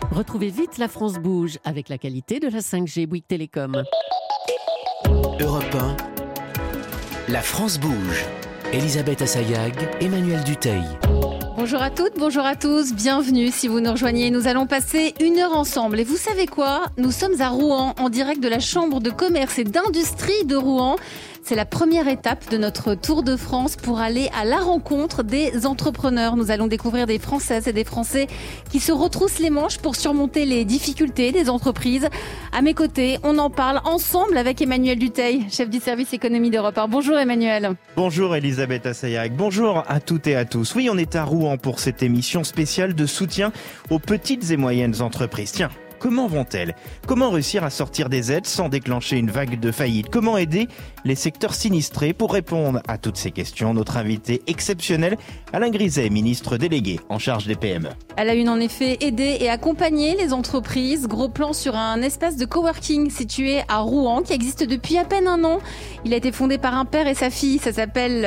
Retrouvez vite La France bouge avec la qualité de la 5G Bouygues Télécom. Europe 1, La France bouge. Elisabeth Assayag, Emmanuel Dutheil. Bonjour à toutes, bonjour à tous, bienvenue si vous nous rejoignez. Nous allons passer 1 heure ensemble. Et vous savez quoi ? Nous sommes à Rouen, en direct de la Chambre de commerce et d'industrie de Rouen. C'est la première étape de notre Tour de France pour aller à la rencontre des entrepreneurs. Nous allons découvrir des Françaises et des Français qui se retroussent les manches pour surmonter les difficultés des entreprises. À mes côtés, on en parle ensemble avec Emmanuel Dutheil, chef du service économie d'Europe 1. Bonjour Emmanuel. Bonjour Elisabeth Assayag, bonjour à toutes et à tous. Oui, on est à Rouen pour cette émission spéciale de soutien aux petites et moyennes entreprises. Tiens, comment vont-elles ? Comment réussir à sortir des aides sans déclencher une vague de faillite ? Comment aider les secteurs sinistrés ? Pour répondre à toutes ces questions, notre invité exceptionnel, Alain Griset, ministre délégué en charge des PME. Elle a une en effet aider et accompagner les entreprises. Gros plan sur un espace de coworking situé à Rouen qui existe depuis à peine 1 an. Il a été fondé par un père et sa fille. Ça s'appelle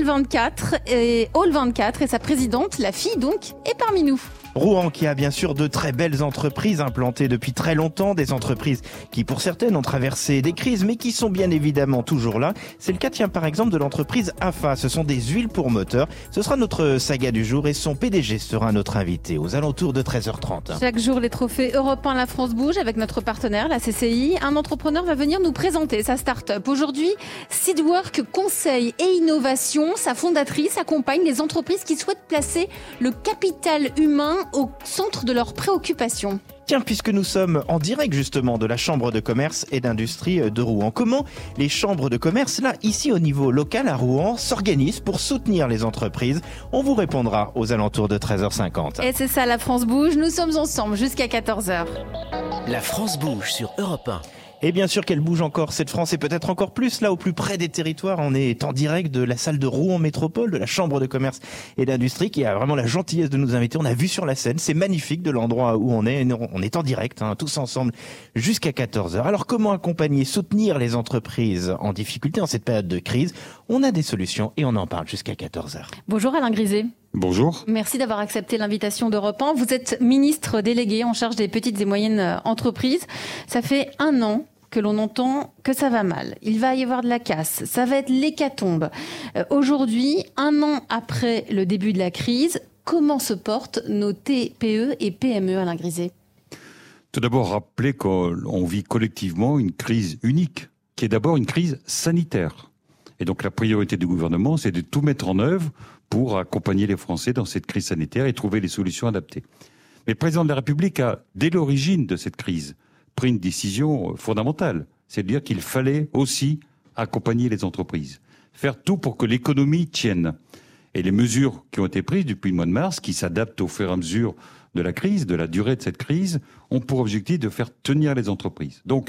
Hall24 et Hall24 et sa présidente, la fille donc, est parmi nous. Rouen qui a bien sûr de très belles entreprises implantées depuis très longtemps, des entreprises qui pour certaines ont traversé des crises mais qui sont bien évidemment toujours là. C'est le cas par exemple de l'entreprise AFA, ce sont des huiles pour moteurs. Ce sera notre saga du jour et son PDG sera notre invité aux alentours de 13h30. Chaque jour les trophées Europe 1 La France bouge avec notre partenaire la CCI. Un entrepreneur va venir nous présenter sa start-up. Aujourd'hui, Seedwork Conseil et Innovation, sa fondatrice accompagne les entreprises qui souhaitent placer le capital humain au centre de leurs préoccupations. Tiens, puisque nous sommes en direct justement de la Chambre de commerce et d'industrie de Rouen, comment les chambres de commerce, là, ici au niveau local à Rouen, s'organisent pour soutenir les entreprises ? On vous répondra aux alentours de 13h50. Et c'est ça, La France bouge, nous sommes ensemble jusqu'à 14h. La France bouge sur Europe 1. Et bien sûr qu'elle bouge encore, cette France, et peut-être encore plus, là, au plus près des territoires. On est en direct de la salle de Rouen Métropole, de la Chambre de commerce et d'industrie, qui a vraiment la gentillesse de nous inviter. On a vu sur la scène, c'est magnifique de l'endroit où on est. On est en direct, tous ensemble, jusqu'à 14h. Alors, comment accompagner, soutenir les entreprises en difficulté en cette période de crise ? On a des solutions et on en parle jusqu'à 14h. Bonjour Alain Griset. Bonjour. Merci d'avoir accepté l'invitation d'Europe 1. Vous êtes ministre délégué en charge des petites et moyennes entreprises. Ça fait 1 an que l'on entend que ça va mal. Il va y avoir de la casse. Ça va être l'hécatombe. Aujourd'hui, 1 an après le début de la crise, comment se portent nos TPE et PME, Alain Griset ? Tout d'abord, rappeler qu'on vit collectivement une crise unique, qui est d'abord une crise sanitaire. Et donc la priorité du gouvernement, c'est de tout mettre en œuvre pour accompagner les Français dans cette crise sanitaire et trouver les solutions adaptées. Mais le président de la République a, dès l'origine de cette crise, pris une décision fondamentale, c'est de dire qu'il fallait aussi accompagner les entreprises, faire tout pour que l'économie tienne. Et les mesures qui ont été prises depuis le mois de mars, qui s'adaptent au fur et à mesure de la crise, de la durée de cette crise, ont pour objectif de faire tenir les entreprises. Donc,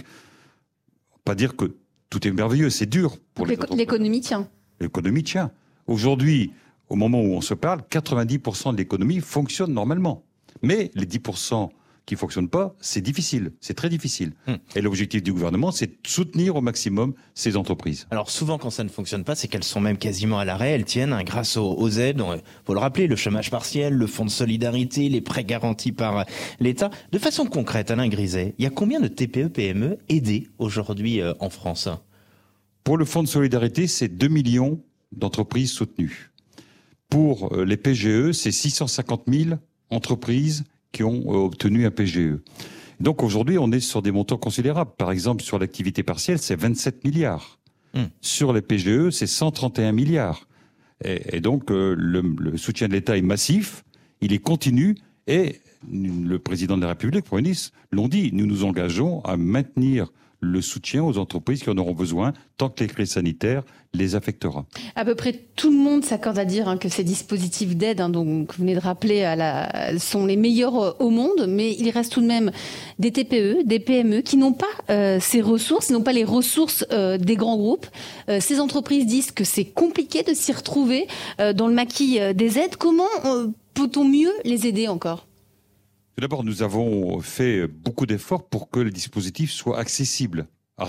pas dire que tout est merveilleux, c'est dur pour les entreprises. L'économie tient. L'économie tient. Aujourd'hui, au moment où on se parle, 90% de l'économie fonctionne normalement. Mais les 10% qui ne fonctionnent pas, c'est difficile, c'est très difficile. Et l'objectif du gouvernement, c'est de soutenir au maximum ces entreprises. Alors souvent, quand ça ne fonctionne pas, c'est qu'elles sont même quasiment à l'arrêt. Elles tiennent grâce aux aides. Il faut le rappeler, le chômage partiel, le fonds de solidarité, les prêts garantis par l'État. De façon concrète, Alain Griset, il y a combien de TPE-PME aidés aujourd'hui en France ? Pour le fonds de solidarité, c'est 2 millions d'entreprises soutenues. Pour les PGE, c'est 650 000 entreprises qui ont obtenu un PGE. Donc aujourd'hui, on est sur des montants considérables. Par exemple, sur l'activité partielle, c'est 27 milliards. Sur les PGE, c'est 131 milliards. Et donc, le soutien de l'État est massif, il est continu, et le président de la République, le Premier ministre, l'ont dit, nous nous engageons à maintenir le soutien aux entreprises qui en auront besoin tant que les crises sanitaires les affectera. À peu près tout le monde s'accorde à dire que ces dispositifs d'aide, donc vous venez de rappeler, sont les meilleurs au monde, mais il reste tout de même des TPE, des PME qui n'ont pas ces ressources, n'ont pas les ressources des grands groupes. Ces entreprises disent que c'est compliqué de s'y retrouver dans le maquis des aides. Comment peut-on mieux les aider encore ? Tout d'abord, nous avons fait beaucoup d'efforts pour que les dispositifs soient accessibles,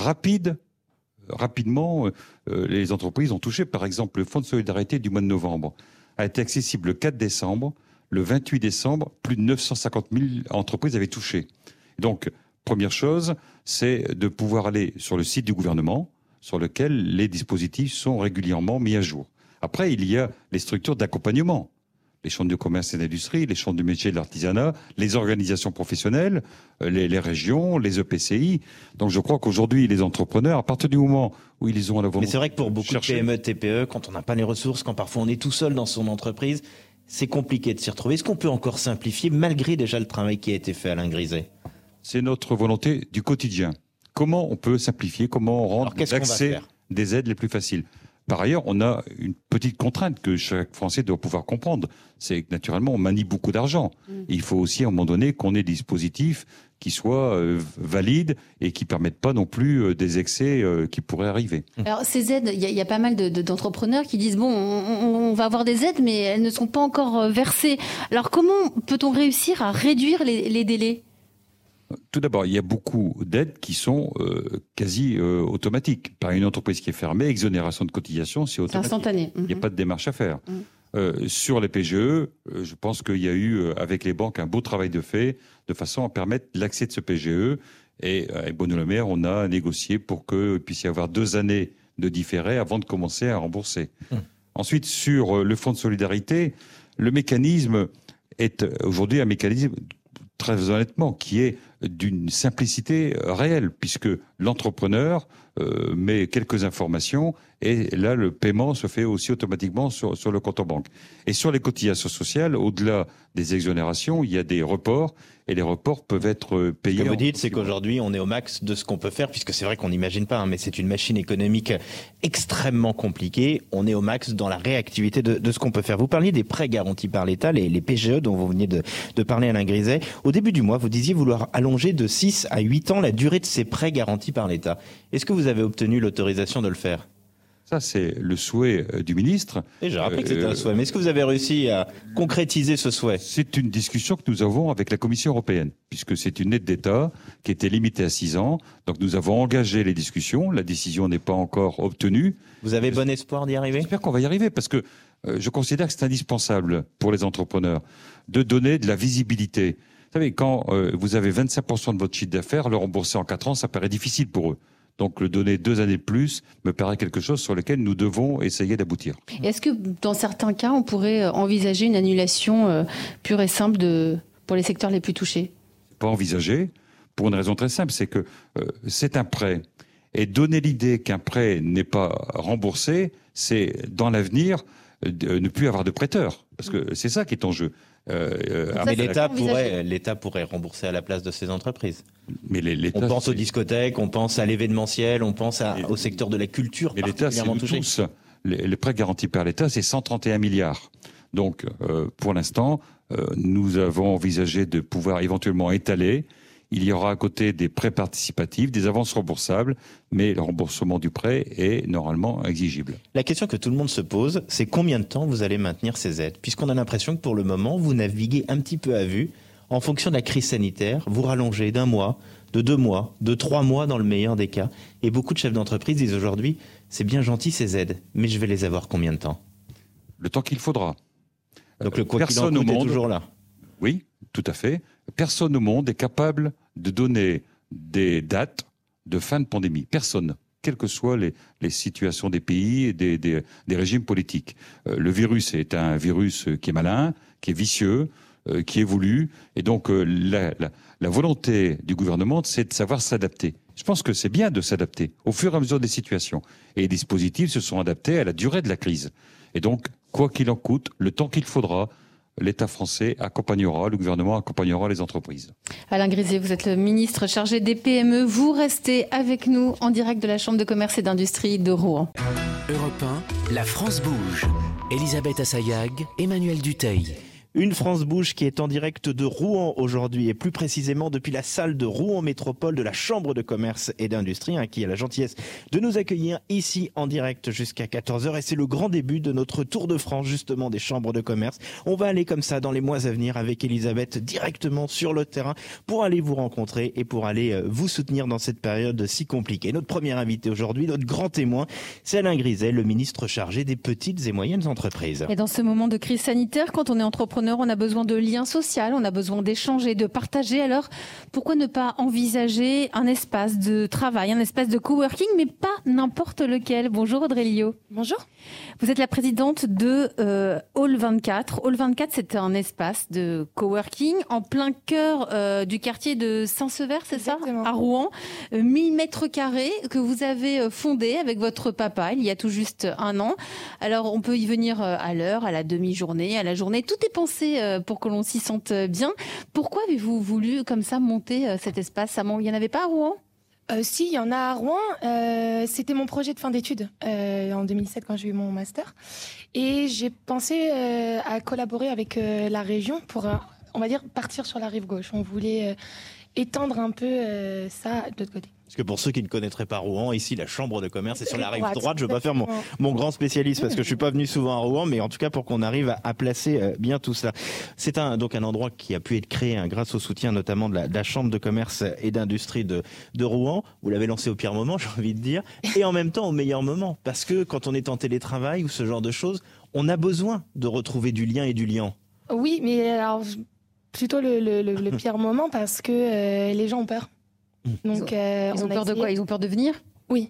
rapidement. Les entreprises ont touché, par exemple, le fonds de solidarité du mois de novembre a été accessible le 4 décembre. le 28 décembre, plus de 950 000 entreprises avaient touché. Donc, première chose, c'est de pouvoir aller sur le site du gouvernement, sur lequel les dispositifs sont régulièrement mis à jour. Après, il y a les structures d'accompagnement. Les chambres de commerce et d'industrie, les chambres du métier et de l'artisanat, les organisations professionnelles, les régions, les EPCI. Donc je crois qu'aujourd'hui, les entrepreneurs, à partir du moment où ils ont la volonté... Mais c'est vrai que pour beaucoup de PME, TPE, quand on n'a pas les ressources, quand parfois on est tout seul dans son entreprise, c'est compliqué de s'y retrouver. Est-ce qu'on peut encore simplifier, malgré déjà le travail qui a été fait, Alain Griset ? C'est notre volonté du quotidien. Comment on peut simplifier, comment rendre l'accès des aides les plus faciles ? Par ailleurs, on a une petite contrainte que chaque Français doit pouvoir comprendre. C'est que naturellement, on manie beaucoup d'argent. Il faut aussi, à un moment donné, qu'on ait des dispositifs qui soient valides et qui permettent pas non plus des excès qui pourraient arriver. Alors, ces aides, il y a pas mal d'entrepreneurs qui disent, bon, on va avoir des aides, mais elles ne sont pas encore versées. Alors, comment peut-on réussir à réduire les délais ? Tout d'abord, il y a beaucoup d'aides qui sont quasi automatiques. Par une entreprise qui est fermée, exonération de cotisation, c'est automatique. C'est instantané. Il n'y a pas de démarche à faire. Sur les PGE, je pense qu'il y a eu, avec les banques, un beau travail de fait, de façon à permettre l'accès de ce PGE. Et avec Bruno Le Maire, on a négocié pour qu'il puisse y avoir 2 années de différé avant de commencer à rembourser. Ensuite, sur le fonds de solidarité, le mécanisme est aujourd'hui un mécanisme, très honnêtement, qui est d'une simplicité réelle, puisque l'entrepreneur met quelques informations et là, le paiement se fait aussi automatiquement sur le compte en banque. Et sur les cotisations sociales, au-delà des exonérations, il y a des reports et les reports peuvent être payés. Ce que vous dites, c'est qu'aujourd'hui, on est au max de ce qu'on peut faire, puisque c'est vrai qu'on n'imagine pas, mais c'est une machine économique extrêmement compliquée. On est au max dans la réactivité de ce qu'on peut faire. Vous parliez des prêts garantis par l'État, les PGE dont vous veniez de parler, Alain Griset. Au début du mois, vous disiez vouloir allonger de 6 à 8 ans la durée de ces prêts garantis par l'État. Est-ce que vous avez obtenu l'autorisation de le faire ? Ça, c'est le souhait du ministre. Et j'ai rappelé que c'était un souhait. Mais est-ce que vous avez réussi à concrétiser ce souhait ? C'est une discussion que nous avons avec la Commission européenne, puisque c'est une aide d'État qui était limitée à 6 ans. Donc nous avons engagé les discussions. La décision n'est pas encore obtenue. Vous avez bon espoir d'y arriver ? J'espère qu'on va y arriver, parce que je considère que c'est indispensable pour les entrepreneurs de donner de la visibilité. Vous savez, quand vous avez 25% de votre chiffre d'affaires, le rembourser en 4 ans, ça paraît difficile pour eux. Donc le donner 2 années de plus me paraît quelque chose sur lequel nous devons essayer d'aboutir. Est-ce que dans certains cas, on pourrait envisager une annulation pure et simple pour les secteurs les plus touchés ? Pas envisagé, pour une raison très simple, c'est que c'est un prêt. Et donner l'idée qu'un prêt n'est pas remboursé, c'est dans l'avenir ne plus avoir de prêteurs. Parce que c'est ça qui est en jeu. Mais l'État pourrait rembourser à la place de ces entreprises. Mais on pense aux discothèques, on pense à l'événementiel, on pense au secteur de la culture particulièrement touché. Les prêts garantis par l'État, c'est 131 milliards. Donc, pour l'instant, nous avons envisagé de pouvoir éventuellement étaler. Il y aura à côté des prêts participatifs, des avances remboursables, mais le remboursement du prêt est normalement exigible. La question que tout le monde se pose, c'est combien de temps vous allez maintenir ces aides ? Puisqu'on a l'impression que pour le moment, vous naviguez un petit peu à vue. En fonction de la crise sanitaire, vous rallongez d'1 mois, de 2 mois, de 3 mois dans le meilleur des cas. Et beaucoup de chefs d'entreprise disent aujourd'hui, c'est bien gentil ces aides, mais je vais les avoir combien de temps ? Le temps qu'il faudra. Donc le quoi qu'il en coûte est toujours là. Oui, tout à fait. Personne au monde est capable de donner des dates de fin de pandémie. Personne, quelles que soient les situations des pays et des régimes politiques. Le virus est un virus qui est malin, qui est vicieux, qui évolue. Et donc la volonté du gouvernement, c'est de savoir s'adapter. Je pense que c'est bien de s'adapter au fur et à mesure des situations. Et les dispositifs se sont adaptés à la durée de la crise. Et donc, quoi qu'il en coûte, le temps qu'il faudra, l'État français accompagnera, le gouvernement accompagnera les entreprises. Alain Griset, vous êtes le ministre chargé des PME. Vous restez avec nous en direct de la Chambre de commerce et d'industrie de Rouen. Europe 1, la France bouge. Elisabeth Assayag, Emmanuel Dutheil. Une France bouge qui est en direct de Rouen aujourd'hui et plus précisément depuis la salle de Rouen Métropole de la Chambre de commerce et d'industrie qui a la gentillesse de nous accueillir ici en direct jusqu'à 14h et c'est le grand début de notre tour de France justement des chambres de commerce. On va aller comme ça dans les mois à venir avec Elisabeth directement sur le terrain pour aller vous rencontrer et pour aller vous soutenir dans cette période si compliquée. Notre premier invité aujourd'hui, notre grand témoin, c'est Alain Griset, le ministre chargé des petites et moyennes entreprises. Et dans ce moment de crise sanitaire, quand on est entrepreneur, entrepreneurs, on a besoin de liens sociaux, on a besoin d'échanger, de partager. Alors, pourquoi ne pas envisager un espace de travail, un espace de coworking, mais pas n'importe lequel? Bonjour Audrey Liot. Bonjour. Vous êtes la présidente de Hall 24. Hall 24, c'est un espace de coworking en plein cœur du quartier de Saint-Sever, c'est ça? À Rouen. 1000 mètres carrés que vous avez fondé avec votre papa il y a tout juste un an. Alors, on peut y venir à l'heure, à la demi-journée, à la journée. Tout est pensé pour que l'on s'y sente bien. Pourquoi avez-vous voulu comme ça monter cet espace? Il n'y en avait pas à Rouen? Si, il y en a à Rouen. C'était mon projet de fin d'études en 2007 quand j'ai eu mon master. Et j'ai pensé à collaborer avec la région pour, on va dire, partir sur la rive gauche. On voulait étendre un peu ça de l'autre côté. Parce que pour ceux qui ne connaîtraient pas Rouen, ici la chambre de commerce est sur la rive droite. Je ne veux pas faire Exactement. mon grand spécialiste parce que je suis pas venu souvent à Rouen, mais en tout cas pour qu'on arrive à placer bien tout cela. C'est donc un endroit qui a pu être créé grâce au soutien notamment de la chambre de commerce et d'industrie de Rouen. Vous l'avez lancé au pire moment, j'ai envie de dire, et en même temps au meilleur moment, parce que quand on est en télétravail ou ce genre de choses, on a besoin de retrouver du lien et du liant. Oui, mais alors plutôt le pire moment parce que les gens ont peur. Donc, Ils ont peur de quoi? Ils ont peur de venir? Oui,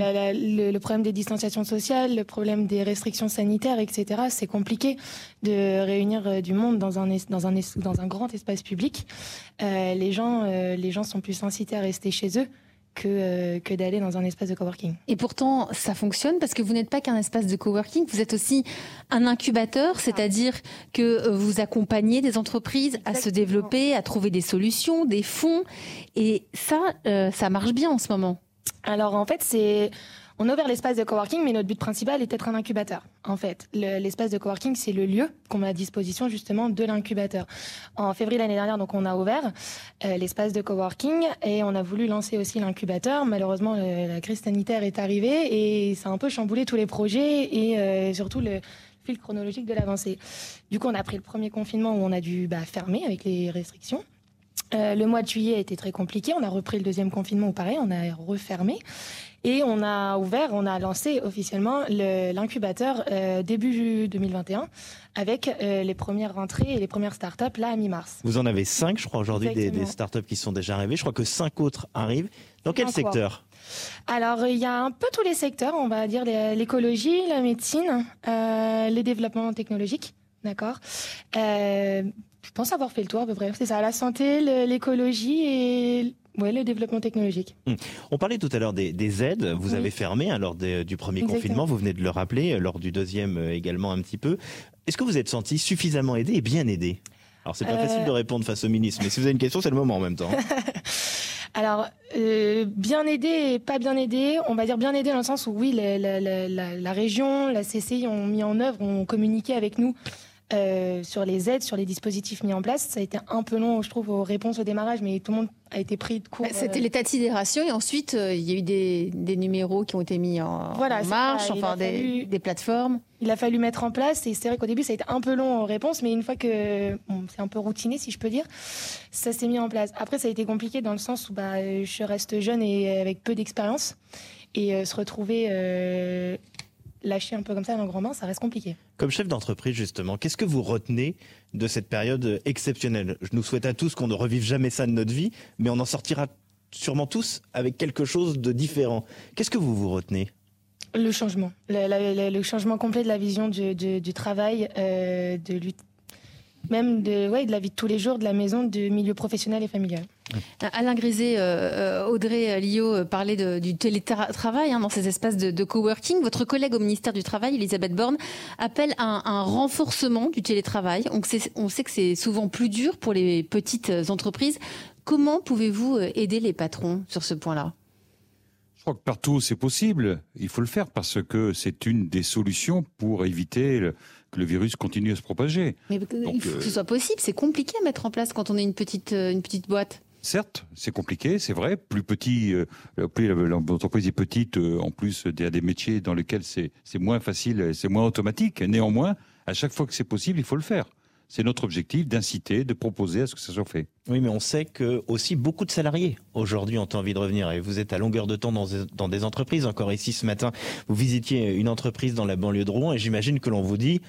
le problème des distanciations sociales, le problème des restrictions sanitaires, etc. C'est compliqué de réunir du monde dans un grand espace public. Les gens sont plus incités à rester chez eux que d'aller dans un espace de coworking. Et pourtant, ça fonctionne parce que vous n'êtes pas qu'un espace de coworking, vous êtes aussi un incubateur, c'est-à-dire que vous accompagnez des entreprises à se développer, à trouver des solutions, des fonds. Et ça marche bien en ce moment. Alors en fait, on a ouvert l'espace de coworking, mais notre but principal est d'être un incubateur. En fait, l'espace de coworking, c'est le lieu qu'on met à disposition justement de l'incubateur. En février l'année dernière, donc on a ouvert l'espace de coworking et on a voulu lancer aussi l'incubateur. Malheureusement, la crise sanitaire est arrivée et ça a un peu chamboulé tous les projets et surtout le fil chronologique de l'avancée. Du coup, on a pris le premier confinement où on a dû fermer avec les restrictions. Le mois de juillet a été très compliqué. On a repris le deuxième confinement où pareil, on a refermé. Et on a lancé officiellement l'incubateur début 2021 avec les premières rentrées et les premières startups là à mi-mars. Vous en avez 5, je crois, aujourd'hui, des startups qui sont déjà arrivées. Je crois que 5 autres arrivent. Dans quel secteur? Alors, il y a un peu tous les secteurs, on va dire l'écologie, la médecine, les développements technologiques, d'accord. Je pense avoir fait le tour à peu près. C'est ça, la santé, l'écologie et le développement technologique. On parlait tout à l'heure des aides. Vous avez fermé lors du premier confinement. Vous venez de le rappeler. Lors du deuxième également un petit peu. Est-ce que vous êtes senti suffisamment aidé et bien aidé? Alors, c'est pas facile de répondre face au ministre, mais si vous avez une question, c'est le moment en même temps. Alors, bien aidé et pas bien aidé. On va dire bien aidé dans le sens où oui, la région, la CCI ont mis en œuvre, ont communiqué avec nous sur les aides, sur les dispositifs mis en place. Ça a été un peu long, je trouve, aux réponses au démarrage, mais tout le monde a été pris de court. C'était l'état de sidération et ensuite il y a eu des numéros qui ont été mis en marche, des plateformes. Il a fallu mettre en place et c'est vrai qu'au début ça a été un peu long aux réponses, mais une fois que c'est un peu routiné si je peux dire, ça s'est mis en place. Après ça a été compliqué dans le sens où je reste jeune et avec peu d'expérience et se retrouver lâcher un peu comme ça dans le grand bain, ça reste compliqué. Comme chef d'entreprise, justement, qu'est-ce que vous retenez de cette période exceptionnelle? Je nous souhaite à tous qu'on ne revive jamais ça de notre vie, mais on en sortira sûrement tous avec quelque chose de différent. Qu'est-ce que vous retenez? Le changement. Le changement complet de la vision du travail, même de la vie de tous les jours, de la maison, du milieu professionnel et familial. Alain Griset, Audrey Liot parlait du télétravail dans ces espaces de coworking. Votre collègue au ministère du Travail, Elisabeth Borne, appelle un renforcement du télétravail. On sait que c'est souvent plus dur pour les petites entreprises. Comment pouvez-vous aider les patrons sur ce point-là? Je crois que partout où c'est possible, il faut le faire parce que c'est une des solutions pour éviter que le virus continue à se propager. Mais il faut que ce soit possible, c'est compliqué à mettre en place quand on est une petite boîte. Certes, c'est compliqué, c'est vrai. Plus l'entreprise est petite, en plus, il y a des métiers dans lesquels c'est moins facile, c'est moins automatique. Néanmoins, à chaque fois que c'est possible, il faut le faire. C'est notre objectif d'inciter, de proposer à ce que ça soit fait. Oui, mais on sait que aussi beaucoup de salariés aujourd'hui ont envie de revenir. Et vous êtes à longueur de temps dans des entreprises. Encore ici ce matin, vous visitiez une entreprise dans la banlieue de Rouen et j'imagine que l'on vous dit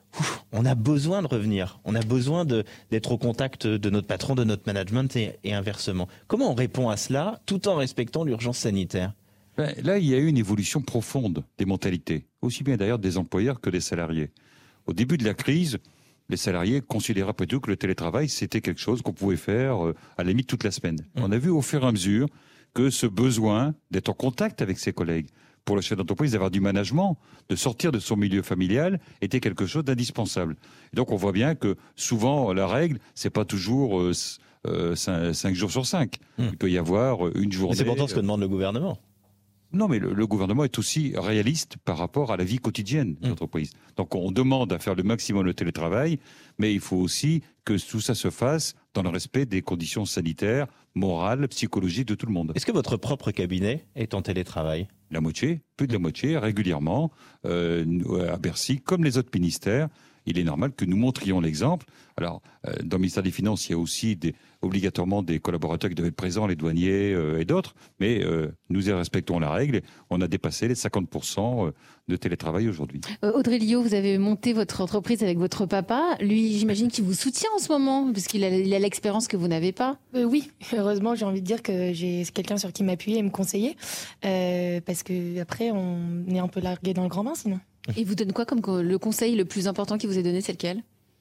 on a besoin de revenir, on a besoin d'être au contact de notre patron, de notre management et inversement. Comment on répond à cela tout en respectant l'urgence sanitaire ? Là, il y a eu une évolution profonde des mentalités, aussi bien d'ailleurs des employeurs que des salariés. Au début de la crise, les salariés considéraient après tout que le télétravail, c'était quelque chose qu'on pouvait faire à la limite toute la semaine. On a vu au fur et à mesure que ce besoin d'être en contact avec ses collègues, pour le chef d'entreprise, d'avoir du management, de sortir de son milieu familial, était quelque chose d'indispensable. Et donc on voit bien que souvent, la règle, c'est pas toujours 5 jours sur 5. Il peut y avoir une journée... Mais c'est pourtant ce que demande le gouvernement. Non, mais le gouvernement est aussi réaliste par rapport à la vie quotidienne des entreprises. Donc on demande à faire le maximum de télétravail, mais il faut aussi que tout ça se fasse dans le respect des conditions sanitaires, morales, psychologiques de tout le monde. Est-ce que votre propre cabinet est en télétravail ? La moitié, plus de la moitié, régulièrement, à Bercy, comme les autres ministères. Il est normal que nous montrions l'exemple. Alors, dans le ministère des Finances, il y a aussi obligatoirement des collaborateurs qui doivent être présents, les douaniers et d'autres, mais nous respectons la règle. On a dépassé les 50% de télétravail aujourd'hui. Audrey Liot, vous avez monté votre entreprise avec votre papa. Lui, j'imagine qu'il vous soutient en ce moment, puisqu'il a l'expérience que vous n'avez pas. Oui, heureusement, j'ai envie de dire que j'ai quelqu'un sur qui m'appuyer et me conseiller, parce qu'après, on est un peu largué dans le grand bain sinon. Il vous donne quoi comme le conseil le plus important qu'il vous ait donné, c'est lequel ?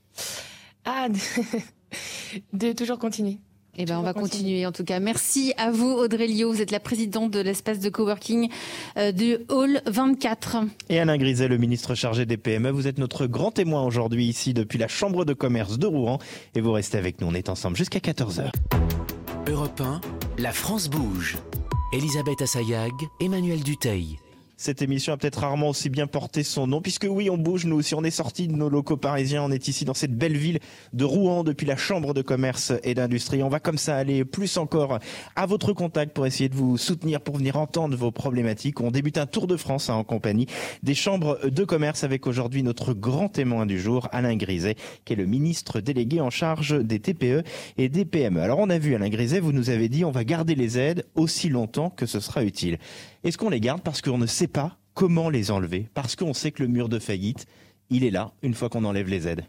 De toujours continuer. Eh ben, on va continuer en tout cas. Merci à vous, Audrey Liot. Vous êtes la présidente de l'espace de coworking du Hall 24. Et Alain Griset, le ministre chargé des PME. Vous êtes notre grand témoin aujourd'hui ici depuis la Chambre de commerce de Rouen. Et vous restez avec nous. On est ensemble jusqu'à 14h. Europe 1, la France bouge. Elisabeth Assayag, Emmanuel Dutheil. Cette émission a peut-être rarement aussi bien porté son nom, puisque oui, on bouge, nous aussi, on est sortis de nos locaux parisiens, on est ici dans cette belle ville de Rouen depuis la Chambre de commerce et d'industrie. On va comme ça aller plus encore à votre contact pour essayer de vous soutenir, pour venir entendre vos problématiques. On débute un tour de France en compagnie des chambres de commerce avec aujourd'hui notre grand témoin du jour, Alain Griset, qui est le ministre délégué en charge des TPE et des PME. Alors on a vu, Alain Griset, vous nous avez dit on va garder les aides aussi longtemps que ce sera utile. Est-ce qu'on les garde parce qu'on ne sait pas comment les enlever, parce qu'on sait que le mur de faillite, il est là une fois qu'on enlève les aides?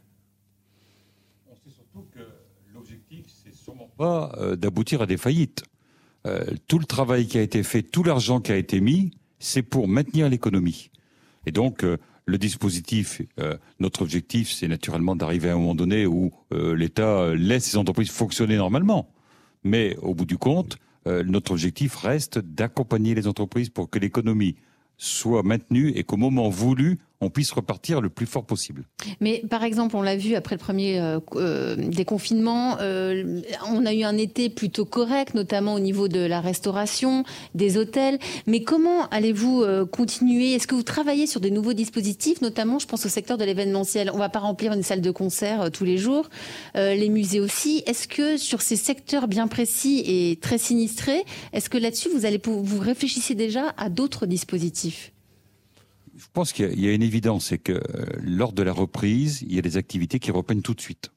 On sait surtout que l'objectif, c'est sûrement pas d'aboutir à des faillites. Tout le travail qui a été fait, tout l'argent qui a été mis, c'est pour maintenir l'économie. Et donc, le dispositif, notre objectif, c'est naturellement d'arriver à un moment donné où l'État laisse ses entreprises fonctionner normalement. Mais au bout du compte, notre objectif reste d'accompagner les entreprises pour que l'économie soit maintenue et qu'au moment voulu, on puisse repartir le plus fort possible. Mais par exemple, on l'a vu après le premier déconfinement, on a eu un été plutôt correct, notamment au niveau de la restauration, des hôtels. Mais comment allez-vous continuer ? Est-ce que vous travaillez sur des nouveaux dispositifs, notamment, je pense au secteur de l'événementiel ? On ne va pas remplir une salle de concert tous les jours, les musées aussi. Est-ce que sur ces secteurs bien précis et très sinistrés, est-ce que là-dessus, vous réfléchissez déjà à d'autres dispositifs ? Je pense qu'il y a une évidence, c'est que lors de la reprise, il y a des activités qui reprennent tout de suite.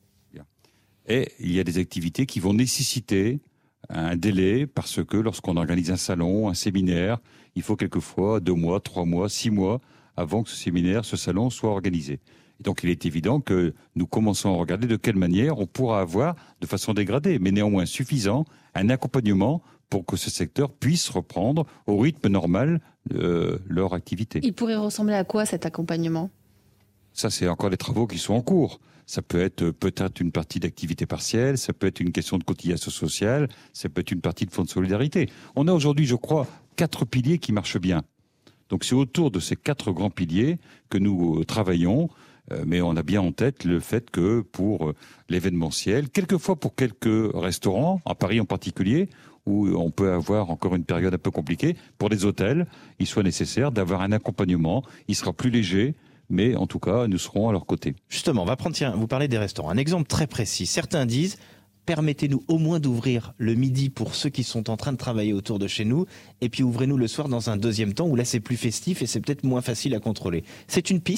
Et il y a des activités qui vont nécessiter un délai parce que lorsqu'on organise un salon, un séminaire, il faut quelquefois 2 mois, 3 mois, 6 mois avant que ce séminaire, ce salon soit organisé. Et donc il est évident que nous commençons à regarder de quelle manière on pourra avoir, de façon dégradée, mais néanmoins suffisant, un accompagnement pour que ce secteur puisse reprendre au rythme normal leur activité. Il pourrait ressembler à quoi cet accompagnement ? Ça, c'est encore des travaux qui sont en cours. Ça peut être peut-être une partie d'activité partielle, ça peut être une question de cotisation sociale, ça peut être une partie de fonds de solidarité. On a aujourd'hui, je crois, 4 piliers qui marchent bien. Donc c'est autour de ces 4 grands piliers que nous travaillons, mais on a bien en tête le fait que pour l'événementiel, quelquefois pour quelques restaurants, à Paris en particulier, où on peut avoir encore une période un peu compliquée, pour les hôtels, il soit nécessaire d'avoir un accompagnement, il sera plus léger, mais en tout cas, nous serons à leur côté. Justement, on va prendre, tiens, vous parlez des restaurants. Un exemple très précis. Certains disent, permettez-nous au moins d'ouvrir le midi pour ceux qui sont en train de travailler autour de chez nous, et puis ouvrez-nous le soir dans un deuxième temps, où là c'est plus festif et c'est peut-être moins facile à contrôler. C'est une piste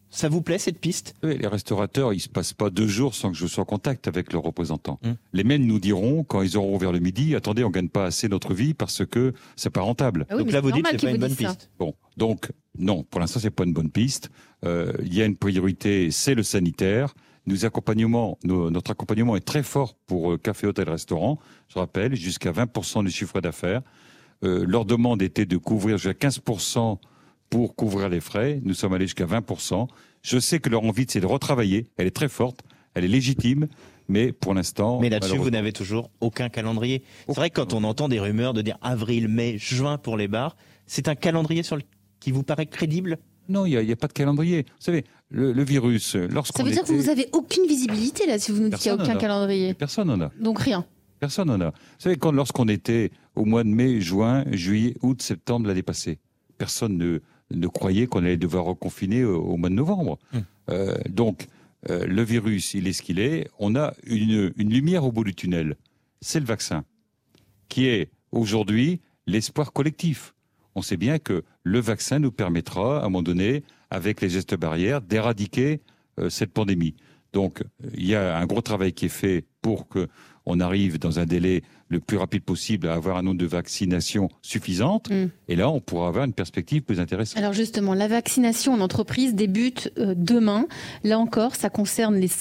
Ça vous plaît cette piste ? Oui, les restaurateurs, il ne se passe pas 2 jours sans que je sois en contact avec leurs représentants. Les mêmes nous diront, quand ils auront ouvert le midi, attendez, on ne gagne pas assez notre vie parce que c'est pas rentable. Ah oui, Donc là, vous dites que c'est pas une bonne ça. piste. Bon, donc non, pour l'instant, c'est pas une bonne piste. Il y a une priorité, c'est le sanitaire. Notre accompagnement est très fort pour café, hôtel, restaurant. Je rappelle, jusqu'à 20% du chiffre d'affaires. Leur demande était de couvrir jusqu'à 15% pour couvrir les frais. Nous sommes allés jusqu'à 20%. Je sais que leur envie, c'est de retravailler. Elle est très forte, elle est légitime, mais pour l'instant... Mais là-dessus, vous n'avez toujours aucun calendrier. C'est vrai que quand on entend des rumeurs de dire avril, mai, juin pour les bars, c'est un calendrier qui vous paraît crédible ? Non, il n'y a pas de calendrier. Vous savez, le virus, lorsqu'on Ça veut dire que vous n'avez aucune visibilité là, si vous nous dites qu'il n'y a aucun calendrier. Personne n'en a. Donc rien. Personne n'en a. Vous savez, lorsqu'on était au mois de mai, juin, juillet, août, septembre l'année passée, personne ne croyait qu'on allait devoir reconfiner au mois de novembre. Donc, le virus, il est ce qu'il est. On a une lumière au bout du tunnel. C'est le vaccin, qui est aujourd'hui l'espoir collectif. On sait bien que le vaccin nous permettra, à un moment donné, avec les gestes barrières, d'éradiquer cette pandémie. Donc, il y a un gros travail qui est fait pour qu'on arrive dans un délai le plus rapide possible à avoir un nombre de vaccinations suffisante. Et là, on pourra avoir une perspective plus intéressante. Alors justement, la vaccination en entreprise débute demain. Là encore, ça concerne les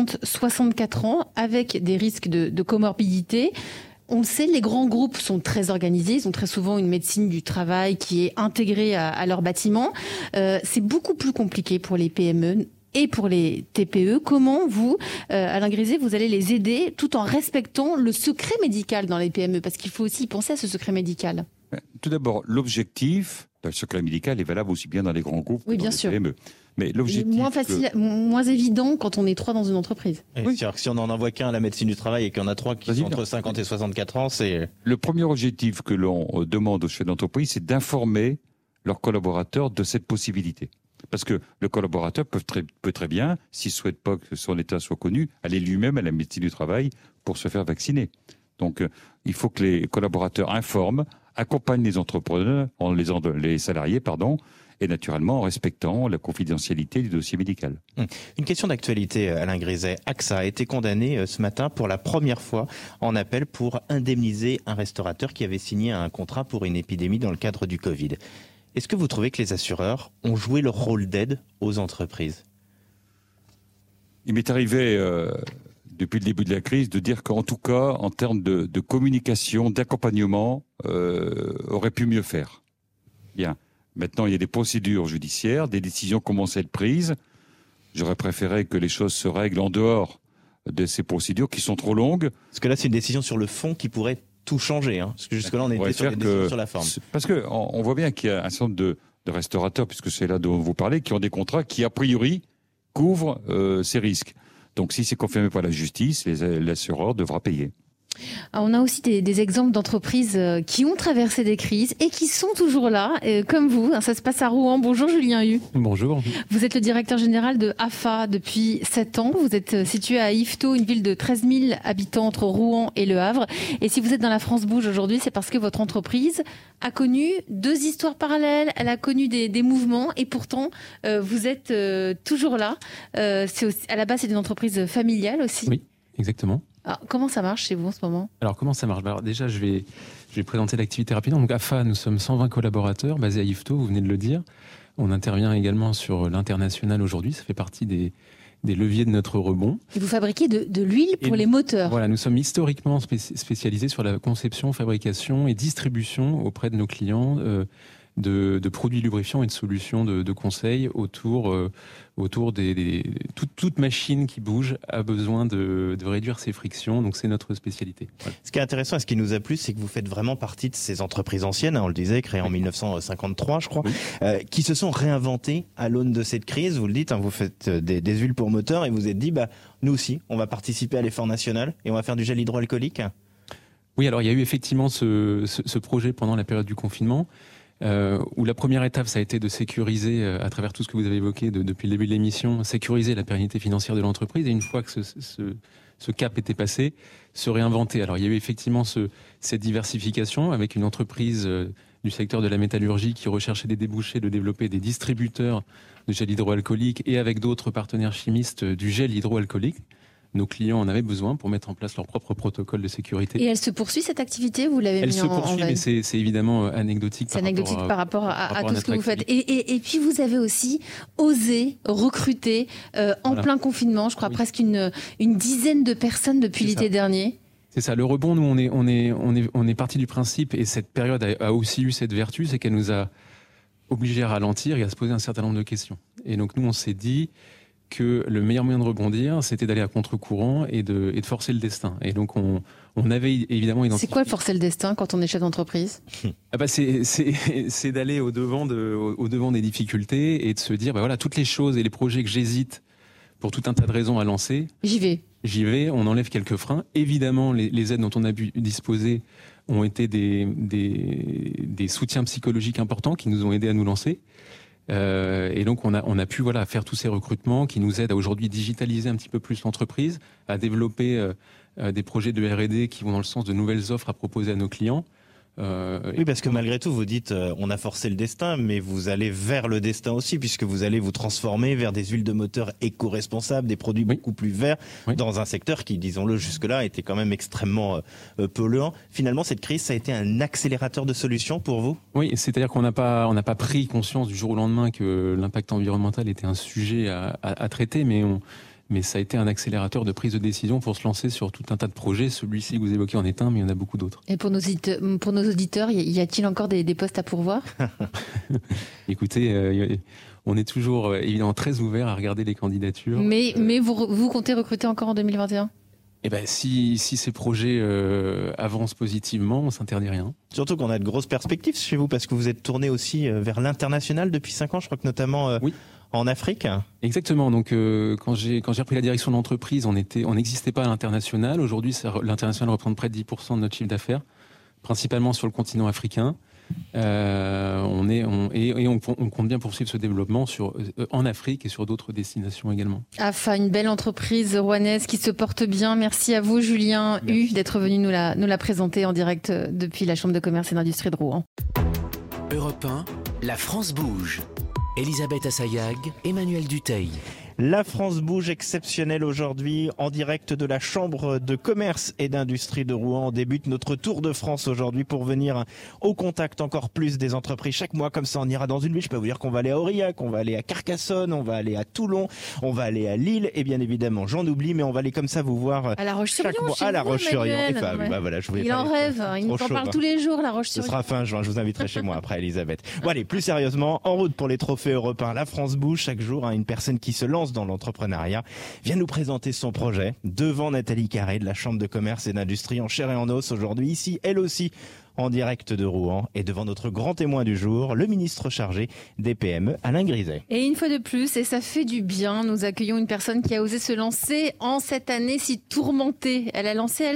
50-64 ans avec des risques de comorbidité. On le sait, les grands groupes sont très organisés. Ils ont très souvent une médecine du travail qui est intégrée à leur bâtiment. C'est beaucoup plus compliqué pour les PME et pour les TPE. Comment vous, Alain Griset, vous allez les aider tout en respectant le secret médical dans les PME ? Parce qu'il faut aussi penser à ce secret médical. Tout d'abord, l'objectif, le secret médical est valable aussi bien dans les grands groupes que dans les PME. Mais l'objectif, moins évident quand on est 3 dans une entreprise. Oui. C'est-à-dire que si on n'en envoie qu'un à la médecine du travail et qu'il y en a 3 qui sont entre 50 et 64 ans, c'est... Le premier objectif que l'on demande aux chefs d'entreprise, c'est d'informer leurs collaborateurs de cette possibilité. Parce que le collaborateur peut très bien, s'il ne souhaite pas que son état soit connu, aller lui-même à la médecine du travail pour se faire vacciner. Donc, il faut que les collaborateurs informent, accompagnent les entrepreneurs, les salariés, et naturellement en respectant la confidentialité du dossier médical. Une question d'actualité, Alain Griset. AXA a été condamné ce matin pour la première fois en appel pour indemniser un restaurateur qui avait signé un contrat pour une épidémie dans le cadre du Covid. Est-ce que vous trouvez que les assureurs ont joué leur rôle d'aide aux entreprises ? Il m'est arrivé, depuis le début de la crise, de dire qu'en tout cas, en termes de communication, d'accompagnement, aurait pu mieux faire. Bien. Maintenant, il y a des procédures judiciaires, des décisions commencent à être prises. J'aurais préféré que les choses se règlent en dehors de ces procédures qui sont trop longues. Parce que là, c'est une décision sur le fond qui pourrait tout changer. Parce que jusque-là, on était sur des décisions sur la forme. Parce qu'on voit bien qu'il y a un certain nombre de restaurateurs, puisque c'est là dont vous parlez, qui ont des contrats qui, a priori, couvrent ces risques. Donc, si c'est confirmé par la justice, l'assureur devra payer. Alors, on a aussi des exemples d'entreprises qui ont traversé des crises et qui sont toujours là, comme vous. Ça se passe à Rouen. Bonjour Julien Hu. Bonjour. Vous êtes le directeur général de AFA depuis 7 ans. Vous êtes situé à Yvetot, une ville de 13 000 habitants entre Rouen et Le Havre. Et si vous êtes dans la France Bouge aujourd'hui, c'est parce que votre entreprise a connu 2 histoires parallèles. Elle a connu des mouvements et pourtant, vous êtes toujours là. À la base, c'est une entreprise familiale aussi. Oui, exactement. Alors, comment ça marche chez vous en ce moment ? Alors, comment ça marche ? Alors, déjà, je vais présenter l'activité rapidement. Donc, AFA, nous sommes 120 collaborateurs basés à Yvetot, vous venez de le dire. On intervient également sur l'international aujourd'hui. Ça fait partie des leviers de notre rebond. Et vous fabriquez de l'huile pour les moteurs. Voilà, nous sommes historiquement spécialisés sur la conception, fabrication et distribution auprès de nos clients de produits lubrifiants et de solutions de conseil autour toute machine qui bouge a besoin de réduire ses frictions, donc c'est notre spécialité. Voilà. Ce qui est intéressant et ce qui nous a plu, c'est que vous faites vraiment partie de ces entreprises anciennes, on le disait, créées en 1953 je crois, qui se sont réinventées à l'aune de cette crise. Vous le dites, vous faites des huiles pour moteurs et vous êtes dit, nous aussi, on va participer à l'effort national et on va faire du gel hydroalcoolique. Oui, alors il y a eu effectivement ce projet pendant la période du confinement. Où la première étape, ça a été de sécuriser, à travers tout ce que vous avez évoqué depuis le début de l'émission, sécuriser la pérennité financière de l'entreprise. Et une fois que ce cap était passé, se réinventer. Alors, il y a eu effectivement cette diversification avec une entreprise du secteur de la métallurgie qui recherchaient des débouchés de développer des distributeurs de gel hydroalcoolique et avec d'autres partenaires chimistes du gel hydroalcoolique. Nos clients en avaient besoin pour mettre en place leur propre protocole de sécurité. Et elle se poursuit, cette activité? Vous l'avez mis en veille? Elle se poursuit, mais c'est évidemment anecdotique. C'est anecdotique par rapport à tout ce que vous faites. Et puis vous avez aussi osé recruter en plein confinement, je crois presque une dizaine de personnes depuis l'été dernier. C'est ça. Le rebond, nous, on est parti du principe, et cette période a aussi eu cette vertu, c'est qu'elle nous a obligés à ralentir et à se poser un certain nombre de questions. Et donc nous, on s'est dit que le meilleur moyen de rebondir, c'était d'aller à contre-courant et de forcer le destin. Et donc, on avait évidemment identifié... C'est quoi forcer le destin quand on est chef d'entreprise? C'est d'aller au devant des difficultés et de se dire, voilà, toutes les choses et les projets que j'hésite pour tout un tas de raisons à lancer... J'y vais, on enlève quelques freins. Évidemment, les aides dont on a pu disposer ont été des soutiens psychologiques importants qui nous ont aidés à nous lancer. Et donc on a pu faire tous ces recrutements qui nous aident à aujourd'hui digitaliser un petit peu plus l'entreprise, à développer des projets de R&D qui vont dans le sens de nouvelles offres à proposer à nos clients. Oui, parce que malgré tout, vous dites on a forcé le destin, mais vous allez vers le destin aussi, puisque vous allez vous transformer vers des huiles de moteur éco-responsables, des produits beaucoup plus verts, dans un secteur qui, disons-le, jusque-là, était quand même extrêmement polluant. Finalement, cette crise, ça a été un accélérateur de solutions pour vous? Oui, c'est-à-dire qu'on n'a pas pris conscience du jour au lendemain que l'impact environnemental était un sujet à traiter, mais ça a été un accélérateur de prise de décision pour se lancer sur tout un tas de projets. Celui-ci que vous évoquez en est un, mais il y en a beaucoup d'autres. Et pour nos auditeurs, y a-t-il encore des postes à pourvoir? Écoutez, on est toujours évidemment très ouvert à regarder les candidatures. Mais vous comptez recruter encore en 2021? Si ces projets avancent positivement, on s'interdit rien. Surtout qu'on a de grosses perspectives chez vous, parce que vous êtes tourné aussi vers l'international depuis 5 ans, je crois que notamment en Afrique. Exactement. Donc, quand j'ai repris la direction de l'entreprise, on n'existait pas à l'international. Aujourd'hui, l'international représente près de 10% de notre chiffre d'affaires, principalement sur le continent africain. On compte bien poursuivre ce développement en Afrique et sur d'autres destinations également. AFA, une belle entreprise rouennaise qui se porte bien. Merci à vous, Julien Hu, d'être venu nous la présenter en direct depuis la Chambre de commerce et d'industrie de Rouen. Europe 1, la France bouge. Elisabeth Assayag, Emmanuel Dutheil. La France bouge exceptionnelle aujourd'hui en direct de la Chambre de commerce et d'industrie de Rouen. On débute notre tour de France aujourd'hui pour venir au contact encore plus des entreprises. Chaque mois, comme ça, on ira dans une ville. Je peux vous dire qu'on va aller à Aurillac, on va aller à Carcassonne, on va aller à Toulon, on va aller à Lille et bien évidemment, j'en oublie, mais on va aller comme ça vous voir à La Roche-sur-Yon. À La Roche-sur-Yon. Voilà, il en rêve, il nous en parle tous les jours, La Roche-sur-Yon. Ce sera fin juin, je vous inviterai chez moi après, Elisabeth. Bon allez, plus sérieusement, en route pour les trophées européens. La France bouge chaque jour, une personne qui se lance dans l'entrepreneuriat vient nous présenter son projet devant Nathalie Carré de la Chambre de commerce et d'industrie en chair et en os aujourd'hui, ici, elle aussi, en direct de Rouen et devant notre grand témoin du jour, le ministre chargé des PME, Alain Griset. Et une fois de plus, et ça fait du bien, nous accueillons une personne qui a osé se lancer en cette année si tourmentée. Elle a lancé,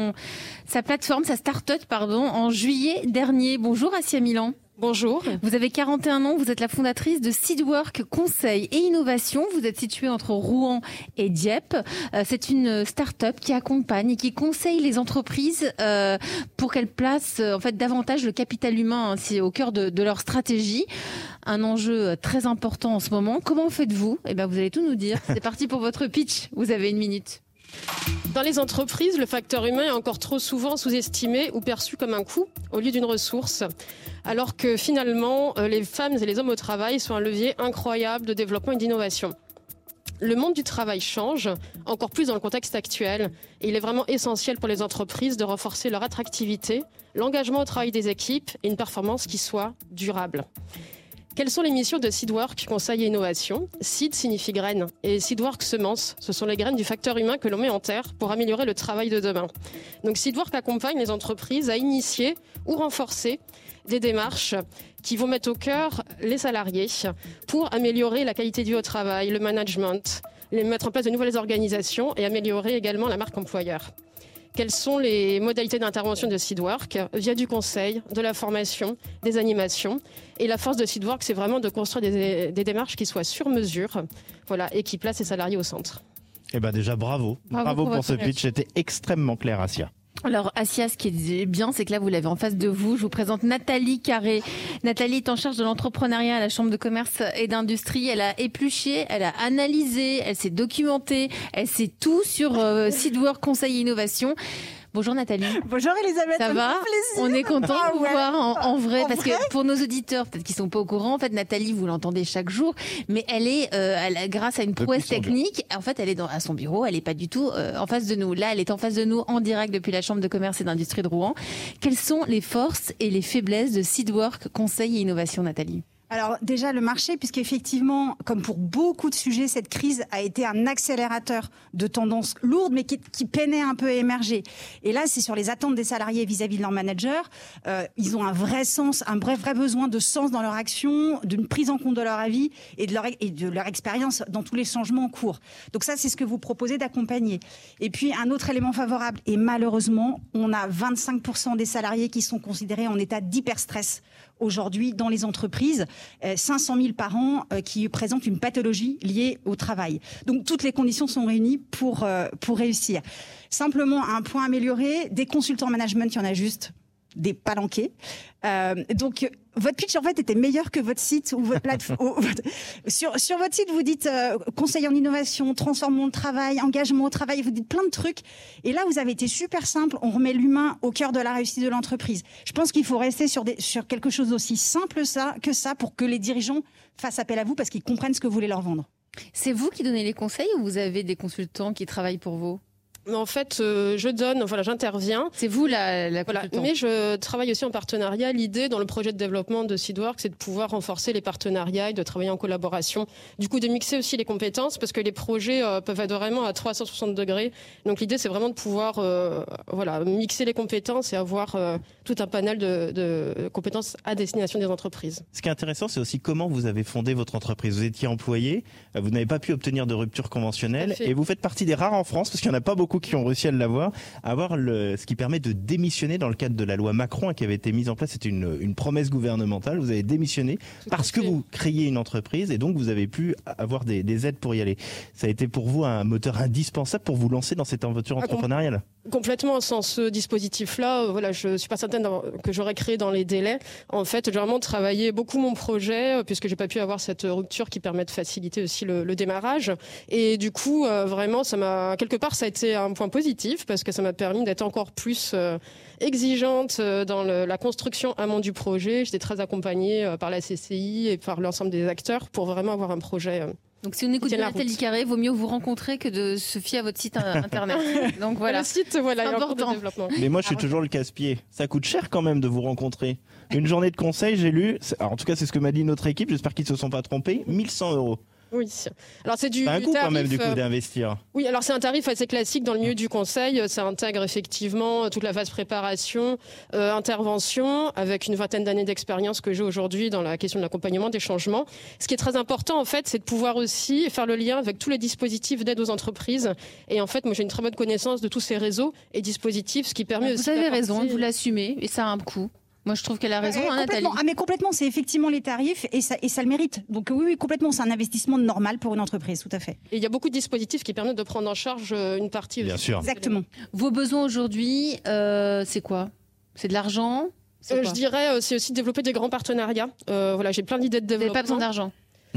sa plateforme, sa start-up, en juillet dernier. Bonjour Assia Milan. Bonjour. Vous avez 41 ans, vous êtes la fondatrice de Seedwork Conseil et Innovation. Vous êtes située entre Rouen et Dieppe. C'est une start-up qui accompagne et qui conseille les entreprises pour qu'elles placent davantage le capital humain au cœur de leur stratégie. Un enjeu très important en ce moment. Comment faites-vous? Vous allez tout nous dire. C'est parti pour votre pitch. Vous avez 1 minute. Dans les entreprises, le facteur humain est encore trop souvent sous-estimé ou perçu comme un coût au lieu d'une ressource, alors que finalement, les femmes et les hommes au travail sont un levier incroyable de développement et d'innovation. Le monde du travail change, encore plus dans le contexte actuel, et il est vraiment essentiel pour les entreprises de renforcer leur attractivité, l'engagement au travail des équipes et une performance qui soit durable. Quelles sont les missions de Seedwork Conseil et Innovation? Seed signifie graines et Seedwork semences. Ce sont les graines du facteur humain que l'on met en terre pour améliorer le travail de demain. Donc Seedwork accompagne les entreprises à initier ou renforcer des démarches qui vont mettre au cœur les salariés pour améliorer la qualité de vie au travail, le management, mettre en place de nouvelles organisations et améliorer également la marque employeur. Quelles sont les modalités d'intervention de Seedwork? Via du conseil, de la formation, des animations. Et la force de Seedwork, c'est vraiment de construire des démarches qui soient sur mesure, et qui placent les salariés au centre. Déjà, bravo. Bravo pour ce pitch, c'était extrêmement clair, Assia. Alors, Assia, ce qui est bien, c'est que là, vous l'avez en face de vous. Je vous présente Nathalie Carré. Nathalie est en charge de l'entrepreneuriat à la Chambre de commerce et d'industrie. Elle a épluché, elle a analysé, elle s'est documentée, elle sait tout sur Seedwork Conseil et Innovation. Bonjour Nathalie. Bonjour Elisabeth, ça va? On est content de vous voir en vrai, parce que pour nos auditeurs, peut-être qu'ils sont pas au courant, en fait, Nathalie, vous l'entendez chaque jour, mais elle est, grâce à une prouesse technique, en fait, elle est à son bureau, elle est pas du tout en face de nous. Là, elle est en face de nous en direct depuis la Chambre de commerce et d'industrie de Rouen. Quelles sont les forces et les faiblesses de Seedwork Conseil et Innovation, Nathalie? Alors déjà le marché, puisqu'effectivement, comme pour beaucoup de sujets, cette crise a été un accélérateur de tendances lourdes, mais qui peinaient un peu à émerger. Et là, c'est sur les attentes des salariés vis-à-vis de leurs managers. Ils ont un vrai sens, un vrai besoin de sens dans leur action, d'une prise en compte de leur avis et de leur expérience dans tous les changements en cours. Donc ça, c'est ce que vous proposez d'accompagner. Et puis un autre élément favorable, et malheureusement, on a 25% des salariés qui sont considérés en état d'hyperstress aujourd'hui dans les entreprises, 500 000 par an qui présentent une pathologie liée au travail. Donc toutes les conditions sont réunies pour réussir. Simplement un point amélioré, des consultants management, il y en a juste des palanqués. Donc votre pitch en fait était meilleur que votre site ou votre plateforme. Sur votre site, vous dites conseil en innovation, transformons le travail, engagement au travail, vous dites plein de trucs. Et là, vous avez été super simple. On remet l'humain au cœur de la réussite de l'entreprise. Je pense qu'il faut rester sur quelque chose d'aussi simple que ça pour que les dirigeants fassent appel à vous parce qu'ils comprennent ce que vous voulez leur vendre. C'est vous qui donnez les conseils ou vous avez des consultants qui travaillent pour vous? En fait, je donne, voilà, j'interviens. C'est vous la consultante. Voilà, mais je travaille aussi en partenariat. L'idée dans le projet de développement de Seedwork, c'est de pouvoir renforcer les partenariats et de travailler en collaboration. Du coup, de mixer aussi les compétences parce que les projets peuvent être vraiment à 360 degrés. Donc l'idée, c'est vraiment de pouvoir mixer les compétences et avoir tout un panel de compétences à destination des entreprises. Ce qui est intéressant, c'est aussi comment vous avez fondé votre entreprise. Vous étiez employé, vous n'avez pas pu obtenir de rupture conventionnelle et vous faites partie des rares en France, parce qu'il n'y en a pas beaucoup qui ont réussi à l'avoir, ce qui permet de démissionner dans le cadre de la loi Macron qui avait été mise en place. C'était une promesse gouvernementale. Vous avez démissionné parce que vous créiez une entreprise et donc vous avez pu avoir des aides pour y aller. Ça a été pour vous un moteur indispensable pour vous lancer dans cette aventure entrepreneuriale? Complètement. Sans ce dispositif-là, je suis pas certaine que j'aurais créé dans les délais. En fait, j'ai vraiment travaillé beaucoup mon projet puisque j'ai pas pu avoir cette rupture qui permet de faciliter aussi le démarrage. Et du coup, vraiment, ça a été un point positif parce que ça m'a permis d'être encore plus exigeante dans la construction amont du projet. J'étais très accompagnée par la CCI et par l'ensemble des acteurs pour vraiment avoir un projet. Donc si on écoute Nathalie Carré, vaut mieux vous rencontrer que de se fier à votre site internet. Donc voilà. Le site, il y a encore de développement. Mais moi, je suis toujours le casse-pied. Ça coûte cher quand même de vous rencontrer. Une journée de conseil, j'ai lu, alors en tout cas c'est ce que m'a dit notre équipe, j'espère qu'ils ne se sont pas trompés, 1 100 €. Oui. Alors c'est un coût tarif, quand même du coup d'investir. Oui, alors c'est un tarif assez classique dans le milieu du conseil. Ça intègre effectivement toute la phase préparation, intervention, avec une vingtaine d'années d'expérience que j'ai aujourd'hui dans la question de l'accompagnement des changements. Ce qui est très important en fait, c'est de pouvoir aussi faire le lien avec tous les dispositifs d'aide aux entreprises. Et en fait, moi j'ai une très bonne connaissance de tous ces réseaux et dispositifs, ce qui permet aussi. Vous avez raison, vous l'assumez et ça a un coût. Moi, je trouve qu'elle a raison, Nathalie. Ah, mais complètement, c'est effectivement les tarifs et ça le mérite. Donc oui, complètement, c'est un investissement normal pour une entreprise, tout à fait. Et il y a beaucoup de dispositifs qui permettent de prendre en charge une partie. Bien sûr. Exactement. Vos besoins aujourd'hui, c'est quoi? C'est de l'argent? Je dirais, c'est aussi développer des grands partenariats. J'ai plein d'idées de développement. Vous n'avez pas besoin d'argent?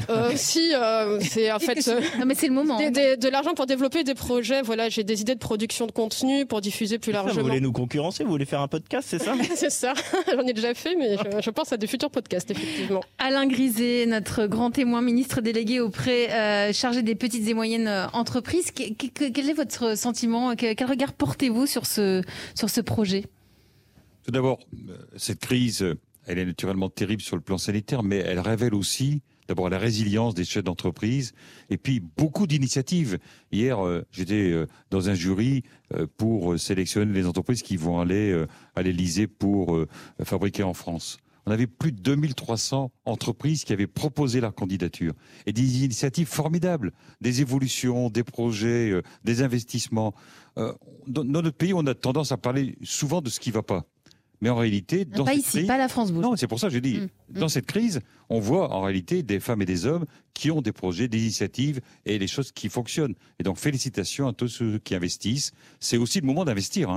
C'est en fait non mais c'est le moment. De l'argent pour développer des projets. Voilà, j'ai des idées de production de contenu pour diffuser plus largement. Vous voulez nous concurrencer? Vous voulez faire un podcast, c'est ça? C'est ça. J'en ai déjà fait, mais je pense à des futurs podcasts effectivement. Alain Griset, notre grand témoin, ministre délégué auprès chargé des petites et moyennes entreprises. Quel est votre sentiment? Quel regard portez-vous sur ce projet? Tout d'abord, cette crise, elle est naturellement terrible sur le plan sanitaire, mais elle révèle aussi d'abord la résilience des chefs d'entreprise et puis beaucoup d'initiatives. Hier, j'étais dans un jury pour sélectionner les entreprises qui vont aller à l'Élysée pour fabriquer en France. On avait plus de 2300 entreprises qui avaient proposé leur candidature et des initiatives formidables, des évolutions, des projets, des investissements. Dans notre pays, on a tendance à parler souvent de ce qui ne va pas. Mais en réalité, dans pas cette ici, crise, pas la France bouge. Non, c'est pour ça que je dis, dans cette crise, on voit en réalité des femmes et des hommes qui ont des projets, des initiatives et des choses qui fonctionnent. Et donc félicitations à tous ceux qui investissent. C'est aussi le moment d'investir, hein.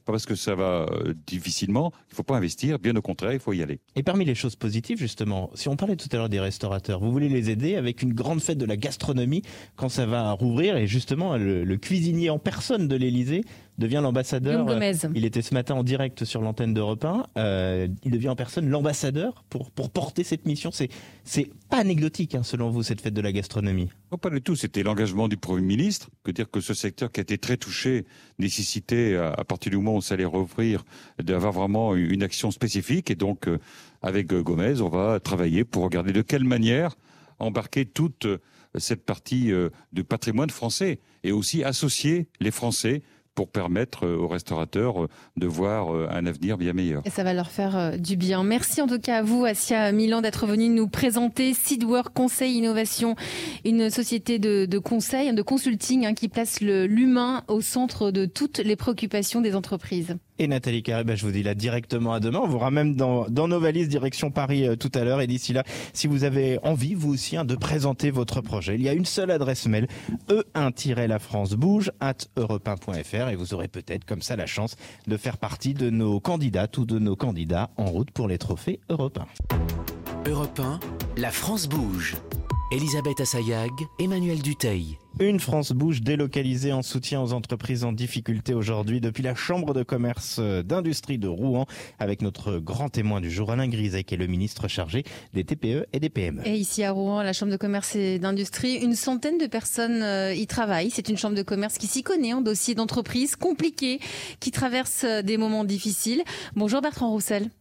pas parce que ça va difficilement qu'il ne faut pas investir. Bien au contraire, il faut y aller. Et parmi les choses positives, justement, si on parlait tout à l'heure des restaurateurs, vous voulez les aider avec une grande fête de la gastronomie quand ça va rouvrir. Et justement, le cuisinier en personne de l'Élysée devient l'ambassadeur. Il était ce matin en direct sur l'antenne d'Europe 1. Il devient en personne l'ambassadeur pour porter cette mission. C'est pas anecdotique, hein, selon vous, cette fête de la gastronomie? Non, pas du tout. C'était l'engagement du Premier ministre. Que dire que ce secteur qui a été très touché nécessitait, à partir du moment où ça allait rouvrir, d'avoir vraiment une action spécifique. Et donc, avec Gomez, on va travailler pour regarder de quelle manière embarquer toute cette partie du patrimoine français et aussi associer les Français pour permettre aux restaurateurs de voir un avenir bien meilleur. Et ça va leur faire du bien. Merci en tout cas à vous, Assia Milan, d'être venu nous présenter Seedwork Conseil Innovation, une société de conseil, de consulting qui place l'humain au centre de toutes les préoccupations des entreprises. Et Nathalie Carré, je vous dis là directement à demain. On vous ramène dans nos valises direction Paris tout à l'heure. Et d'ici là, si vous avez envie, vous aussi, de présenter votre projet, il y a une seule adresse mail, e1-lafrancebouge@europe1.fr, et vous aurez peut-être comme ça la chance de faire partie de nos candidates ou de nos candidats en route pour les trophées Europe 1. Europe 1, la France bouge. Elisabeth Assayag, Emmanuel Dutheil. Une France bouge délocalisée en soutien aux entreprises en difficulté aujourd'hui depuis la Chambre de commerce d'industrie de Rouen avec notre grand témoin du jour, Alain Griset, qui est le ministre chargé des TPE et des PME. Et ici à Rouen, la Chambre de commerce et d'industrie, une centaine de personnes y travaillent. C'est une chambre de commerce qui s'y connaît en dossier d'entreprise compliqués, qui traverse des moments difficiles. Bonjour Bertrand Roussel.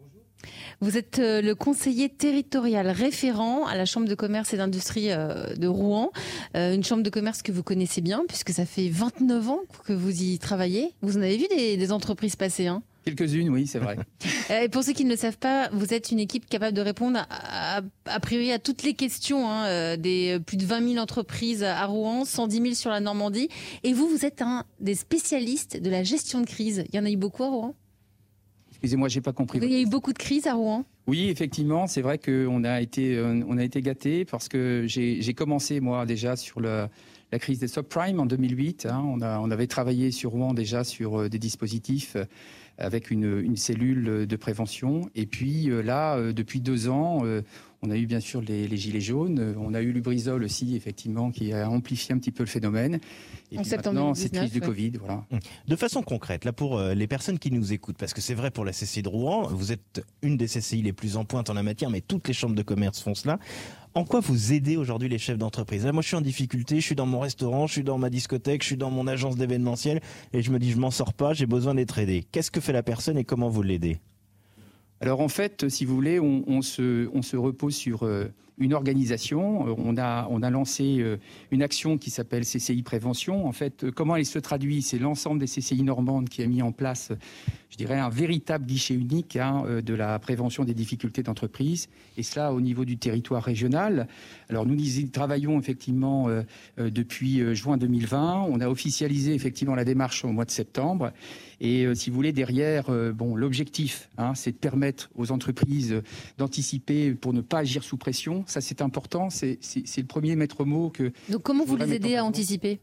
Vous êtes le conseiller territorial référent à la Chambre de commerce et d'industrie de Rouen. Une chambre de commerce que vous connaissez bien puisque ça fait 29 ans que vous y travaillez. Vous en avez vu des entreprises passer, hein? Quelques-unes, oui, c'est vrai. Et pour ceux qui ne le savent pas, vous êtes une équipe capable de répondre a priori à toutes les questions des plus de 20 000 entreprises à Rouen, 110 000 sur la Normandie. Et vous êtes un des spécialistes de la gestion de crise. Il y en a eu beaucoup à Rouen? Excusez-moi, j'ai pas compris. Il y a eu beaucoup de crises à Rouen? Oui, effectivement, c'est vrai qu'on a été gâtés parce que j'ai commencé moi déjà sur la crise des subprimes en 2008. On avait travaillé sur Rouen déjà sur des dispositifs avec une cellule de prévention. Et puis là, depuis 2 ans, on a eu bien sûr les gilets jaunes. On a eu Lubrizol aussi, effectivement, qui a amplifié un petit peu le phénomène. Et puis maintenant, cette crise du Covid, voilà. De façon concrète, là pour les personnes qui nous écoutent, parce que c'est vrai pour la CCI de Rouen, vous êtes une des CCI les plus en pointe en la matière, mais toutes les chambres de commerce font cela. En quoi vous aidez aujourd'hui les chefs d'entreprise? Là, moi, je suis en difficulté, je suis dans mon restaurant, je suis dans ma discothèque, je suis dans mon agence d'événementiel, et je me dis, je m'en sors pas, j'ai besoin d'être aidé. Qu'est-ce que fait la personne et comment vous l'aidez? Alors en fait, si vous voulez, on se repose sur une organisation. On a lancé une action qui s'appelle CCI Prévention. En fait, comment elle se traduit? C'est l'ensemble des CCI normandes qui a mis en place, je dirais, un véritable guichet unique de la prévention des difficultés d'entreprise, et cela au niveau du territoire régional. Alors nous y travaillons effectivement depuis juin 2020. On a officialisé effectivement la démarche au mois de septembre. Et si vous voulez, derrière, l'objectif, c'est de permettre aux entreprises d'anticiper pour ne pas agir sous pression. Ça, c'est important. C'est le premier maître mot que... Donc comment vous les aidez à anticiper?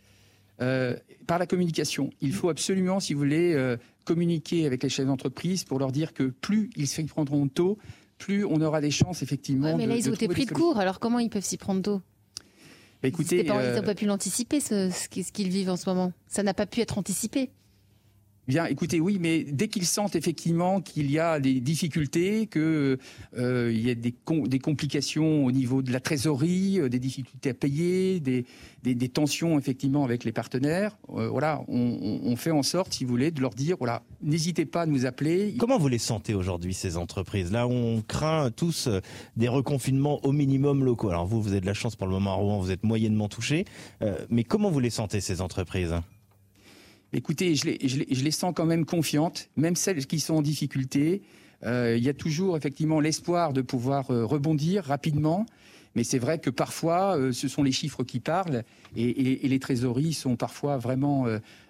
Par la communication. Il faut absolument, si vous voulez, communiquer avec les chefs d'entreprise pour leur dire que plus ils s'y prendront tôt, plus on aura des chances, effectivement, mais là, ils ont été pris de court. Alors comment ils peuvent s'y prendre tôt? Écoutez, ils n'ont pas pu l'anticiper, ce qu'ils vivent en ce moment. Ça n'a pas pu être anticipé. Bien, écoutez, oui, mais dès qu'ils sentent effectivement qu'il y a des difficultés, qu'il y a des complications au niveau de la trésorerie, des difficultés à payer, des tensions effectivement avec les partenaires, voilà, on fait en sorte, si vous voulez, de leur dire, voilà, n'hésitez pas à nous appeler. Comment vous les sentez aujourd'hui, ces entreprises? Là, on craint tous des reconfinements au minimum locaux. Alors vous avez de la chance pour le moment à Rouen, vous êtes moyennement touchés, mais comment vous les sentez, ces entreprises? Écoutez, je les sens quand même confiantes, même celles qui sont en difficulté. Il y a toujours effectivement l'espoir de pouvoir rebondir rapidement. Mais c'est vrai que parfois, ce sont les chiffres qui parlent et les trésoreries sont parfois vraiment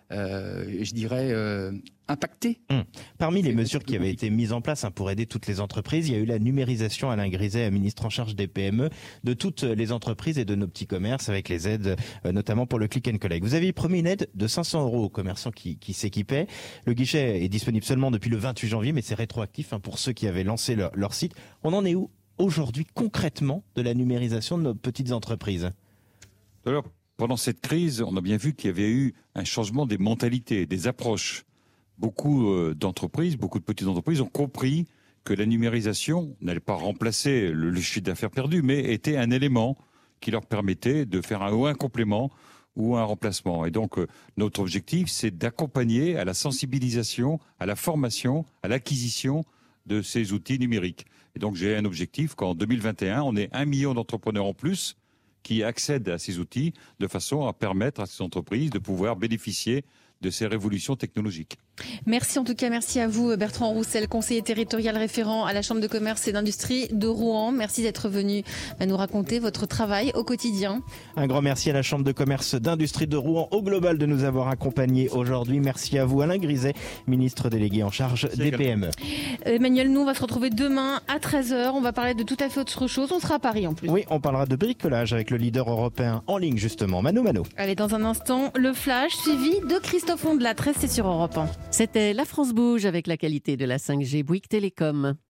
je dirais, impacté. Parmi les mesures qui avaient été mises en place pour aider toutes les entreprises, il y a eu la numérisation, Alain Griset, ministre en charge des PME, de toutes les entreprises et de nos petits commerces, avec les aides, notamment pour le click and collect. Vous aviez promis une aide de 500 € aux commerçants qui s'équipaient. Le guichet est disponible seulement depuis le 28 janvier, mais c'est rétroactif pour ceux qui avaient lancé leur site. On en est où aujourd'hui concrètement de la numérisation de nos petites entreprises? Alors, pendant cette crise, on a bien vu qu'il y avait eu un changement des mentalités, des approches. Beaucoup d'entreprises, beaucoup de petites entreprises ont compris que la numérisation n'allait pas remplacer le chiffre d'affaires perdu, mais était un élément qui leur permettait de faire un complément ou un remplacement. Et donc, notre objectif, c'est d'accompagner à la sensibilisation, à la formation, à l'acquisition de ces outils numériques. Et donc, j'ai un objectif qu'en 2021, on ait 1 million d'entrepreneurs en plus qui accèdent à ces outils de façon à permettre à ces entreprises de pouvoir bénéficier de ces révolutions technologiques. Merci en tout cas, merci à vous Bertrand Roussel, conseiller territorial référent à la Chambre de commerce et d'industrie de Rouen. Merci d'être venu nous raconter votre travail au quotidien. Un grand merci à la Chambre de commerce d'industrie de Rouen au global de nous avoir accompagnés aujourd'hui. Merci à vous Alain Griset, ministre délégué en charge des PME. Emmanuel, nous on va se retrouver demain à 13h. On va parler de tout à fait autre chose. On sera à Paris en plus. Oui, on parlera de bricolage avec le leader européen en ligne justement, Mano Mano. Allez, dans un instant, le flash suivi de Christophe Ondelat. Restez sur Europe 1. C'était La France Bouge avec la qualité de la 5G Bouygues Télécom.